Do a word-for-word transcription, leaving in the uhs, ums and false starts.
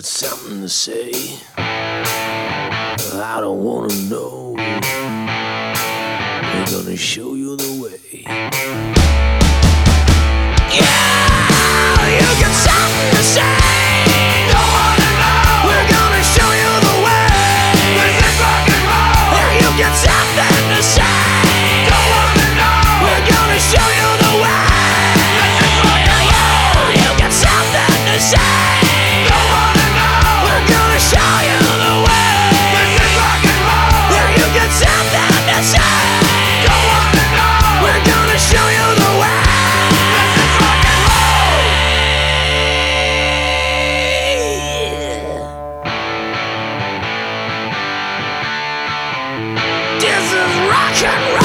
got something to say. I don't wanna know. We're gonna show you the way. Yeah, you got something to say. Don't wanna know. We're gonna show you the way. This is rock and roll. Yeah, you got something to say. Don't wanna know. We're gonna show you the way. This is rock and roll. Yeah, you got something to say. Don't wanna know. We're gonna show you the way. This is rock and roll. Yeah, you got something to say. Don't wanna know. We're gonna show you the way. This is rock and roll. This is rock and roll.